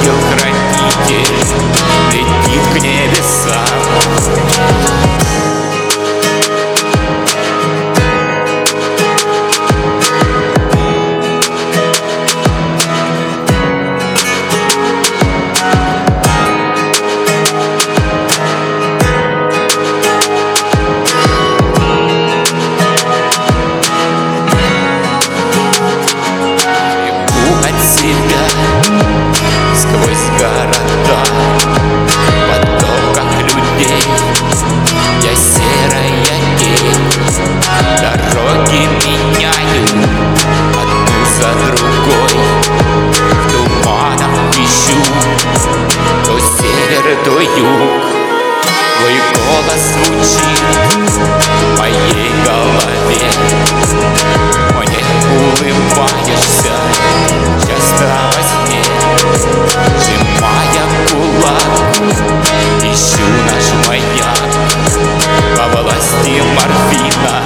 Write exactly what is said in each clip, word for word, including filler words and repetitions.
ангел-хранитель летит к небесам. Сквозь города, в потоках людей я серая тень. Дороги меняю одну за другой, в туманах ищу то север, то юг. Твой голос звучит в моей голове, мне улыбаешься часто во сне. Сжимая кулак, ищу наш маяк, во власти морфина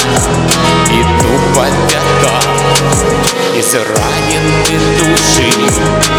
иду по пятам. Из раненой души